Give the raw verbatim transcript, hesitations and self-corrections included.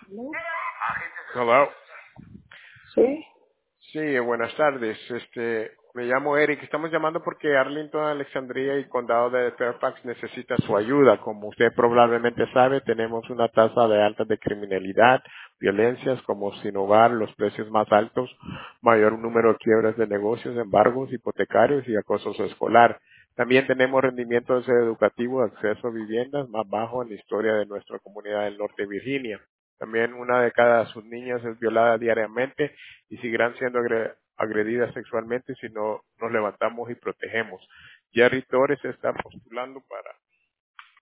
¿No? Hello. Sí, Sí, buenas tardes. Este, me llamo Eric. Estamos llamando porque Arlington, Alexandria y Condado de Fairfax necesita su ayuda. Como usted probablemente sabe, tenemos una tasa de alta de criminalidad, violencias como sin hogar, los precios más altos, mayor número de quiebras de negocios, embargos hipotecarios y acoso escolar. También tenemos rendimientos educativos, acceso a viviendas más bajo en la historia de nuestra comunidad del norte de Virginia. También una de cada sus niñas es violada diariamente y seguirán siendo agre- agredidas sexualmente si no nos levantamos y protegemos. Jerry Torres está postulando para